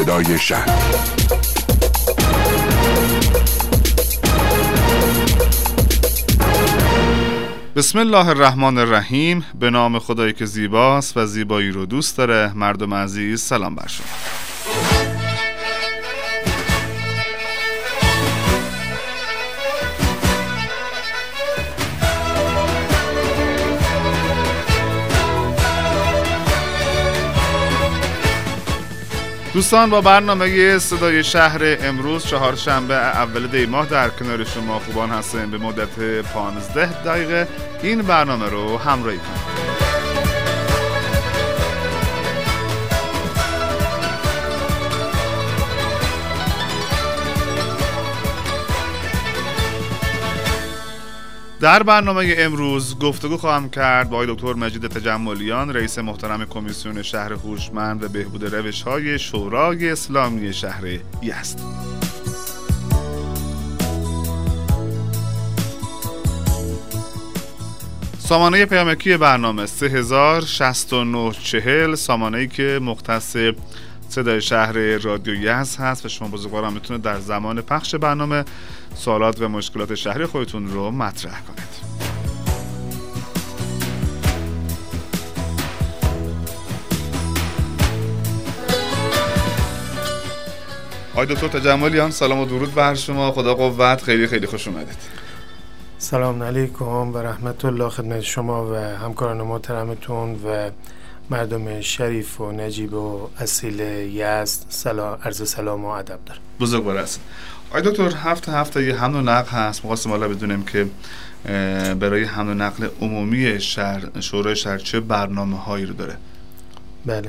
صدای شهر. بسم الله الرحمن الرحیم. به نام خدایی که زیباست و زیبایی رو دوست داره. مردم عزیز سلام بر شما. دوستان، با برنامه صدای شهر امروز چهارشنبه اول دی ماه در کنار شما خوبان هستیم. به مدت 15 دقیقه این برنامه رو همراهی کنید. در برنامه امروز گفتگو خواهم کرد با آقای دکتر مجید تجملیان، رئیس محترم کمیسیون شهر هوشمند و بهبود روش‌های شورای اسلامی شهر یزد. سامانه پیامکی برنامه 306940، سامانه‌ای که مختص صدای شهر رادیو یزد هست و شما بزرگواران میتونید در زمان پخش برنامه سوالات و مشکلات شهری خودتون رو مطرح کنید. آقای دکتر تجملیان، سلام و درود بر شما. خدا قوت. خیلی خیلی خوش اومدید. سلام علیکم و رحمت الله خدمت شما و همکاران محترمتون و مردم شریف و نجیب و اصیل یزد. عرض سلام و ادب دارم. بزرگوار هستید. آقای دکتر، هفته یه حمل و نقل هست. می‌خواستیم حالا بدونیم که برای حمل و نقل عمومی شورای شهر چه برنامه‌هایی رو داره؟ بله.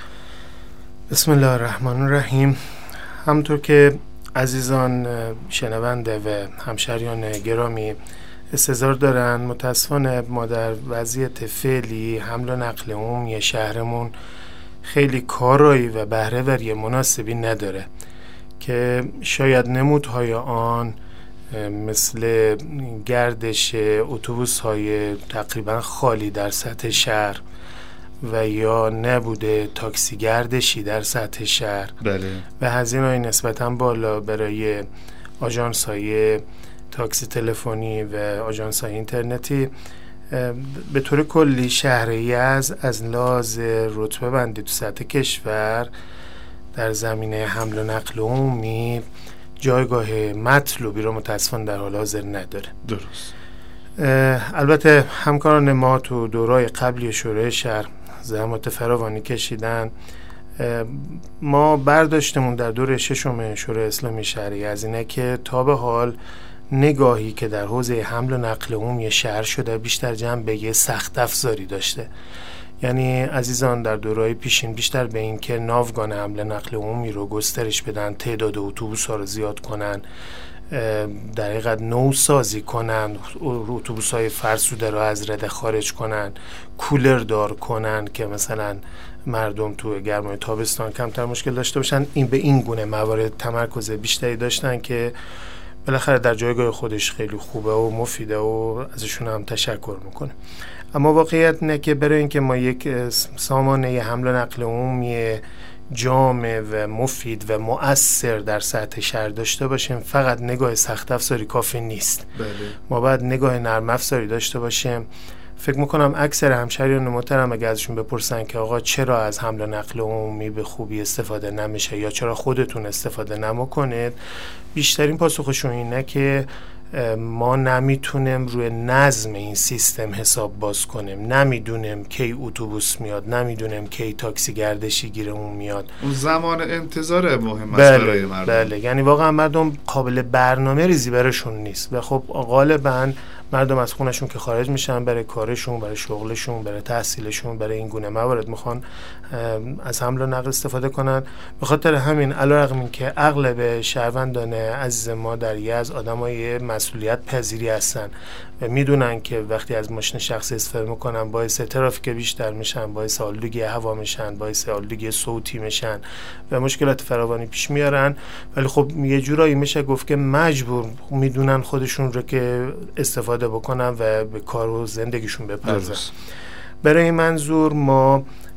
بسم الله الرحمن الرحیم. همونطور که عزیزان شنونده و همشهریان گرامی استظهار دارن، متاسفانه ما در وضعیت فعلی حمل و نقل عمومی شهرمون خیلی کارایی و بهره‌وری مناسبی نداره که شاید نمودهای آن مثل گردش اتوبوس‌های تقریبا خالی در سطح شهر و یا نبوده تاکسی گردشی در سطح شهر، بله، و هزینه‌های نسبتاً بالا برای آژانس‌های تاکسی تلفنی و آژانس‌های اینترنتی، به طور کلی شهر یزد از لحاظ رتبه بندی تو سطح کشور در زمینه حمل و نقل عمومی جایگاه مطلوبی رو متاسفانه در حال حاضر نداره. درست. البته همکاران ما تو دورای قبلی شورای شهر زحمات فراوانی کشیدن. ما برداشتمون در دوره ششم شورای اسلامی شهر یزد اینه که تا به حال نگاهی که در حوزه حمل و نقل عمومی شهر شده بیشتر جنبه سخت افزاری داشته. یعنی عزیزان در دورهای پیشین بیشتر به این که ناوگان حمل نقل عمومی رو گسترش بدن، تعداد اتوبوس ها رو زیاد کنن، در حقیقت نوسازی کنن، اتوبوس های فرسوده رو از رده خارج کنن، کولر دار کنن که مثلا مردم تو گرمای تابستان کمتر مشکل داشته باشن. این به این گونه موارد تمرکز بیشتری داشتن که بالاخره در جایگاه خودش خیلی خوبه و مفیده و ازشون هم تشکر میکنه. اما واقعیت اینه که برای اینکه ما یک سامانه حمل و نقل عمومی جامع و مفید و مؤثر در سطح شهر داشته باشیم، فقط نگاه سخت افزاری کافی نیست. بله. ما باید نگاه نرم افزاری داشته باشیم. فکر میکنم اکثر همشهریان محترم اگه ازشون بپرسن که آقا چرا از حمل و نقل عمومی به خوبی استفاده نمیشه یا چرا خودتون استفاده نمیکنید، بیشترین پاسخشون اینه که ما نمیتونیم روی نظم این سیستم حساب باز کنیم، نمیدونیم کی اتوبوس میاد، نمیدونیم کی تاکسی گردشی گیرمون میاد. اون زمان انتظار مهم است برای مردم. بله، یعنی واقعا مردم قابل برنامه ریزی براشون نیست و خب غالبا مردم از خونشون که خارج میشن برای کارشون، برای شغلشون، برای تحصیلشون، برای این گونه موارد میخوان از حمل و نقل استفاده کنن. به خاطر همین علیرغم این که اغلب شهروندان عزیز ما در یزد آدمای مسئولیت پذیری هستن و میدونن که وقتی از ماشین شخصی استفاده میکنن باعث ترافیک بیشتر میشن، باعث آلودگی هوا میشن، باعث آلودگی صوتی میشن و مشکلات فراوانی پیش میارن، ولی خب یه جورایی میشه گفت که مجبور میدونن خودشون رو که استفاده بکنن و به کار و زندگیشون بپردازن. برای این منظور ما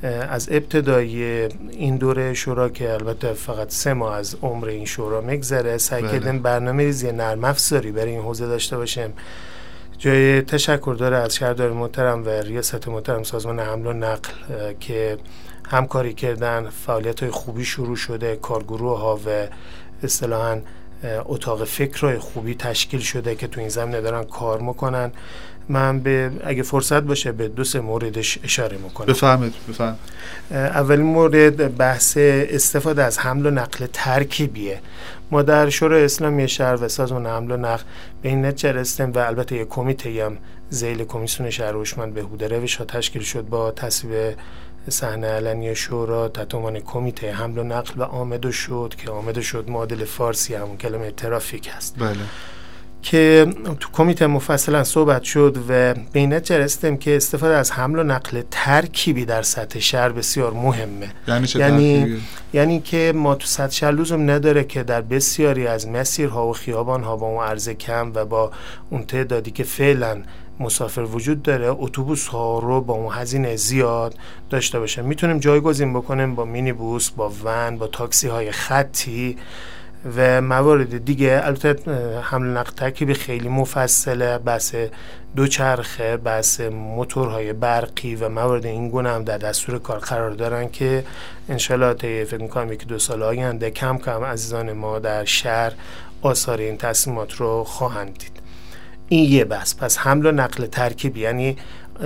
از ابتدای این دوره شورا که البته فقط 3 ماه از عمر این شورا میگذره سعی کردیم برنامه ریزی نرم افزاری برای این حوزه داشته باشیم. جای تشکر داره از شهردار محترم و ریاست محترم سازمان حمل و نقل که همکاری کردن، فعالیت‌های خوبی شروع شده، کارگروه‌ها و اصطلاحاً اتاق فکرهای خوبی تشکیل شده که تو این زمینه دارن کار میکنن. من اگه فرصت باشه به 2-3 موردش اشاره میکنم. بفرمایید. اولین مورد بحث استفاده از حمل و نقل ترکیبیه. ما در شورای اسلامی شهر و سازمان حمل و نقل به این نتیجه رسیدیم و البته یک کمیته هم ذیل کمیسیون شهر هوشمند بهبود روش ها تشکیل شد با تصویب صحنه علنی شورا تحت عنوان کمیته حمل و نقل و آمده شد معادل فارسی همون کلمه ترافیک هست. بله. که تو کمیته مفصلا صحبت شد و به این نتیجه رسیدیم که استفاده از حمل و نقل ترکیبی در سطح شهر بسیار مهمه. یعنی چه ترکیبی؟ یعنی که ما تو سطح شهر لزوم نداره که در بسیاری از مسیرها و خیابانها با اون عرض کم و با اون تعدادی که فعلا مسافر وجود داره اتوبوس ها رو با اون هزینه زیاد داشته باشه. میتونیم جایگزین بکنیم با مینی بوس، با ون، با تاکسی های خطی و موارد دیگه. البته حمل و نقل ترکیبی خیلی مفصله، بحث دوچرخه، بحث موتورهای برقی و موارد این گونه هم در دستور کار قرار دارن که انشالله تا فکر می‌کنم 1-2 سال آینده کم کم عزیزان ما در شهر آثار این تصمیمات رو خواهند دید. این یه بحث. پس حمل و نقل ترکیبی یعنی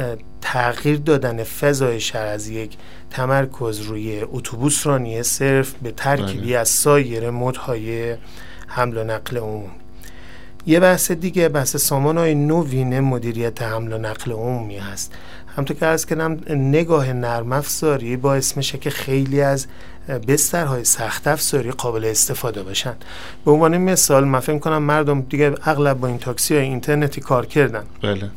تغییر دادن فضای شهر از یک تمرکز روی اتوبوس رانی صرف به ترکیبی از سایر مدهای حمل و نقل عمومی. یه بحث دیگه بحث سامانهای نوین مدیریت حمل و نقل عمومی هست. همونطور که عرض کردم نگاه نرم افزاری باعث میشه که خیلی از بسترهای سخت افزاری قابل استفاده باشن. به عنوان مثال من فکر کنم مردم دیگه اغلب با این تاکسی های اینترنتی کار کردن. بله.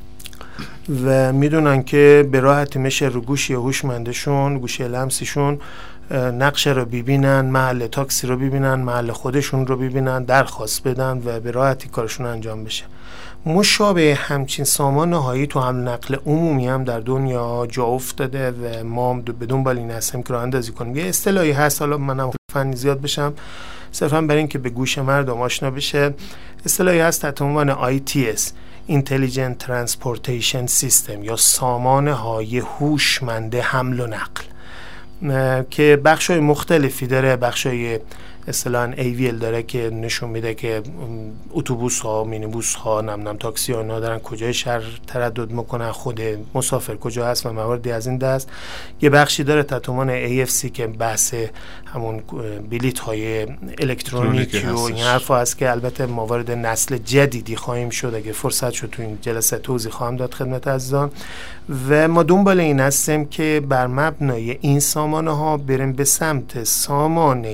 و میدونن که به راحتی میشه رو گوشی هوشمندشون، گوشی لمسیشون نقشه رو ببینن، محل تاکسی رو ببینن، محل خودشون رو ببینن، درخواست بدن و به راحتی کارشون انجام بشه. مشابه همچین سامان نهایی تو حمل نقل عمومی هم در دنیا جا افتاده و ما به دنبال این هستیم که راه اندازی کنیم. یه اصطلاحی هست، حالا منم فنی زیاد بشم، صرفا برای اینکه به گوش مردم آشنا بشه، اصطلاحی هست تحت عنوان ITS Intelligent Transportation System یا سامانه های هوشمند حمل و نقل که بخشای مختلفی داره. بخشای اصطلاحاً AVL داره که نشون میده که اتوبوس ها، مینی بوس ها، تاکسی ها دارن کجای شهر تردد میکنن، خود مسافر کجا هست و مواردی از این دست. یه بخشی داره تحت عنوان AFC که بحث همون بلیط های الکترونیکی و این حرفا هست که البته موارد نسل جدیدی خواهیم شد، اگه فرصت شد تو این جلسه توضیح خواهم داد خدمت عزیزان. و ما دنبال این هستیم که بر مبنای این سامانه ها بریم به سمت سامانه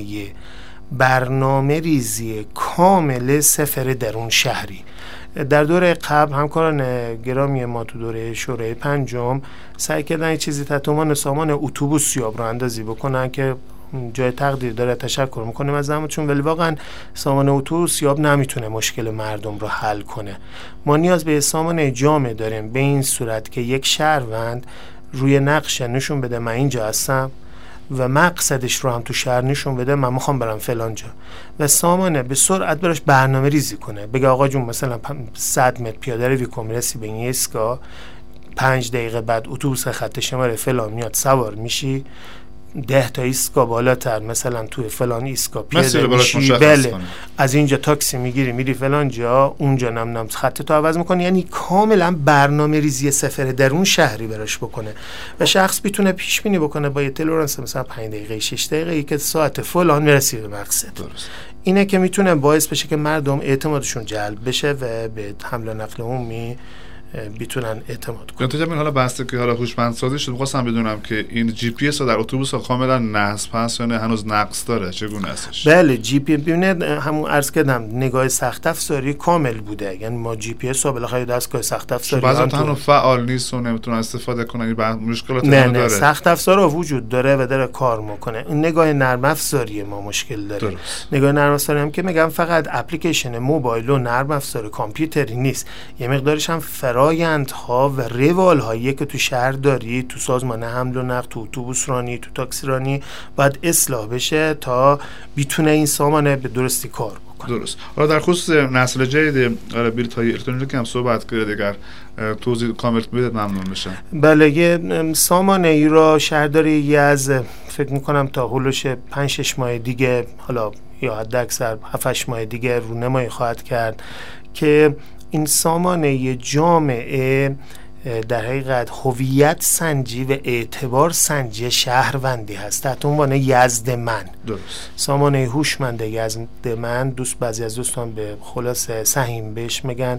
برنامه ریزی کامل سفر درون شهری. در دوره قبل همکاران گرامی ما تو دوره شورای 5 سعی کردن یه چیزی تحت عنوان سامان اتوبوس یاب راه اندازی بکنن که جای تقدیر داره، تشکر میکنیم از زحمتشون، ولی واقعا سامان اتوبوس یاب نمیتونه مشکل مردم رو حل کنه. ما نیاز به سامان جامع داریم به این صورت که یک شهروند روی نقشه نشون بده من اینجا هستم و مقصدش رو هم تو شهر نشون بده، من میخوام برم فلان جا، و سامانه به سرعت براش برنامه ریزی کنه. بگه آقا جون مثلا 100 متر پیاده روی کمرسی به این ایستگاه، 5 دقیقه بعد اتوبوس خط شماره فلان میاد، سوار میشی 10 تا ایستگاه بالاتر مثلا توی فلان ایستگاه پیاده میشی، بله از اینجا تاکسی میگیری میری فلان جا، اونجا خط تو عوض میکنی. یعنی کاملا برنامه ریزی سفر درون شهری براش بکنه و شخص میتونه پیش بینی بکنه با یه تلورنس مثلا 5 دقیقه 6 دقیقه که ساعت فلان میرسی به مقصد. درست. اینه که میتونه باعث بشه که مردم اعتمادشون جلب بشه و به حمل و نقل عمومی بیتونن اعتماد کنن. تو جمعین حالا بحثی که حالا هوشمندسازی شد، می‌خواستم بدونم که این جی پی اس در اتوبوس ها کاملا نصب هست یا نه هنوز نقص داره، چگونه هستش؟ بله جی پی ببینید همون عرض کردم نگاه سخت افزاری کامل بوده، یعنی ما جی پی اس رو بالاخره دستگاه سخت افزاری بعضی تا هنوز فعال نیست و نمیتونن استفاده کنن، این مشکلات داره. نه سخت افزار وجود داره و داره کار میکنه. این نگاه نرم افزاری ما مشکل داره. درست. نگاه نرم افزاری هم که میگم فقط اپلیکیشن موبایل و نرم افزار کامپیوتری نیست، یه مقدارش هم فرایندها و روالهایی که تو شهر داری، تو سازمان حمل و نقل، تو اتوبوس رانی، تو تاکسی رانی، باید اصلاح بشه تا بتونه این سامانه به درستی کار بکنه. درست. حالا در خصوص نسل جدید بلیط‌های الکترونیکی هم صحبت کرد، اگر توضیح کامل بدید ممنون میشم. بله، یه سامانه ای را شهرداری یزد فکر میکنم تا هولوش 5-6 ماه دیگه، حالا یا حد اکثر 7-8 ماه دیگه رونمایی خواهد کرد که این سامانه جامعه در حقیقت هویت سنجی و اعتبار سنجی شهروندی هست تحت عنوان یزد من. درست. سامانه هوشمند یزد من، بعضی از دوستان به خلاص سهیم بهش میگن.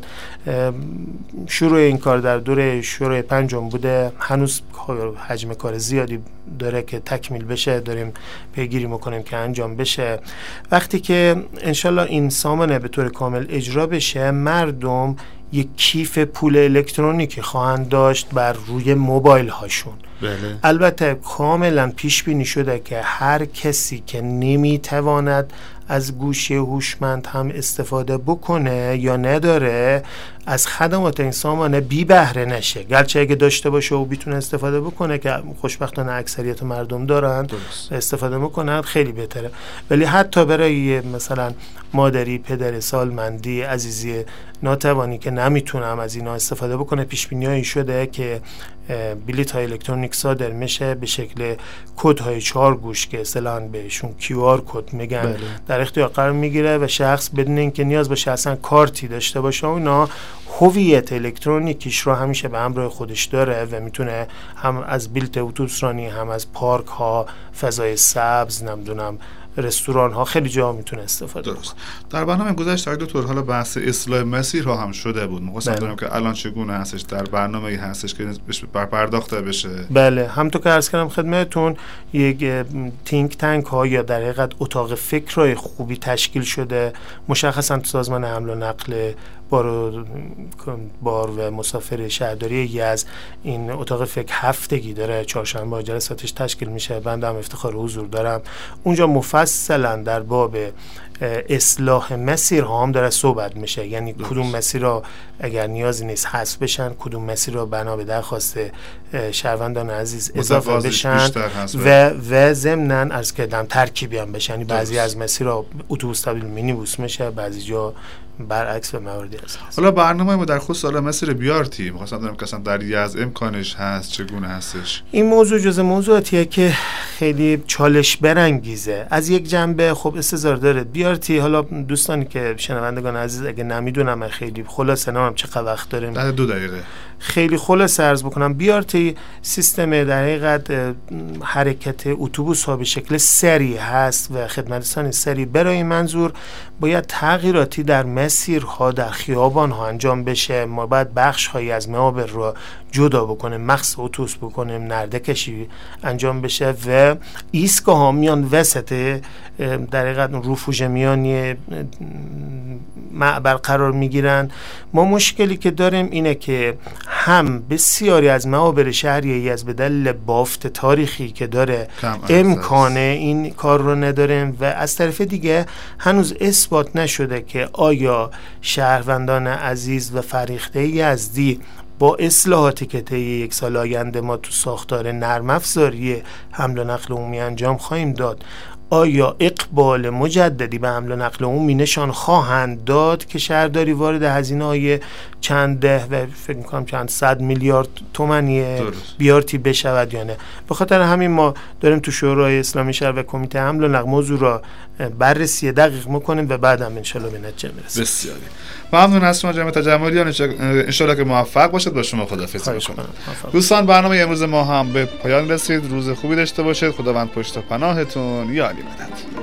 شروع این کار در دوره شروع 5 بوده، هنوز حجم کار زیادی داره که تکمیل بشه، داریم پیگیری میکنیم که انجام بشه. وقتی که انشالله این سامانه به طور کامل اجرا بشه، مردم یک کیف پول الکترونیکی خواهند داشت بر روی موبایل هاشون. بله. البته کاملا پیش بینی شده که هر کسی که نمیتواند از گوشی هوشمند هم استفاده بکنه یا نداره، از خدمات این سامانه بی بهره نشه. گرچه اگه داشته باشه و بتونه استفاده بکنه، که خوشبختانه اکثریت مردم دارن استفاده میکنن، خیلی بهتره. ولی حتی برای مثلا مادری، پدر سالمندی، عزیزی ناتوانی که نمیتونم از اینا استفاده بکنه، پیش بینیایی شده که بلیط های الکترونیک صادر میشه به شکل کد های 4 گوش که اصطلاحاً بهشون QR کد میگن. بله. در اختیار قرار میگیره و شخص بدون اینکه نیاز باشه اصلا کارتی داشته باشه، اونا هویت الکترونیکیش رو همیشه به همراه خودش داره و میتونه هم از بلیط اتوبوس رانی، هم از پارک ها، فضای سبز، نمیدونم رستوران ها، خیلی جا میتونه استفاده درست. در برنامه گذشته دکتر حالا بحث اصلاح مسیرها هم شده بود. می‌خواستم بدونم که الان چگونه هستش، در برنامه‌ای هستش که بهش پرداخته بشه؟ بله، همونطور که عرض کردم خدمتتون، یک تینک تانک ها یا در حقیقت اتاق فکرای خوبی تشکیل شده. مشخصا تو سازمان حمل و نقل بار و مسافر شهرداری یزد این اتاق فکر هفتگی داره، چهارشنبه جلساتش تشکیل میشه. بنده هم افتخار حضور دارم اونجا. مفصلا در باب اصلاح مسیرها هم داره صحبت میشه، یعنی کدوم مسیر را اگر نیازی نیست حذف بشن، کدوم مسیر را بنا به درخواست شهروندان عزیز اضافه بشن و ضمناً عرض کردم ترکیبی هم بشن. یعنی بعضی از مسیرها اتوبوس تبدیل مینیبوس میشه، بعضی جا برعکس و مواردی هست. حالا برنامه ما در خصوص مسیر بیارتی می‌خواستم بدونم که اصلا در یزد امکانش هست، چگونه هستش؟ این موضوع جزء موضوعاتیه که خیلی چالش برانگیزه. از یک جنبه خب استظهار داره بیارتی. حالا دوستانی که شنوندگان عزیز اگه نمیدونم، خیلی خلاصه نمیدونم چقدر وقت داریم، در 2 دقیقه خیلی خلاصه عرض بکنم. بیارتی سیستم در حقیقت حرکت اتوبوس ها به شکل سری هست و خدمترسانی سری. برای منظور باید تغییراتی در مسیرها، در خیابان ها انجام بشه. ما باید بخش هایی از معابر رو جدا بکنیم، مخص اتوبوس بکنیم، نرده کشی انجام بشه و ایستگاه ها میان وسط در حقیقت رفوژ میانی معبر قرار میگیرن. ما مشکلی که داریم اینه که هم بسیاری از معابر شهری از به دلیل بافت تاریخی که داره امکانه این کار رو نداریم و از طرف دیگه هنوز اثبات نشده که آیا شهروندان عزیز و فریخته یزدی با اصلاحاتی که طی 1 سال آینده ما تو ساختار نرم افزاری حمل و نقل عمومی انجام خواهیم داد، آیا اقبال مجددی به حمل و نقل عمومی نشان خواهند داد که شهرداری وارد هزینه‌های چند ده و فکر می‌کنم چند 100 میلیارد تومانی بیارتی بشود یا نه. به خاطر همین ما داریم تو شورای اسلامی شهر و کمیته حمل و نقل موضوع را بررسی دقیق می‌کنیم و بعدم ان شاءالله به نتیجه میرسیم. بسیاری ممنون از شما جناب تجملیان، ان شاءالله که موفق باشید. با شما خداحافظی می‌کنم. دوستان برنامه امروز ما هم به پایان رسید. روز خوبی داشته باشید. خداوند پشت و پناهتون. یا علی مدد.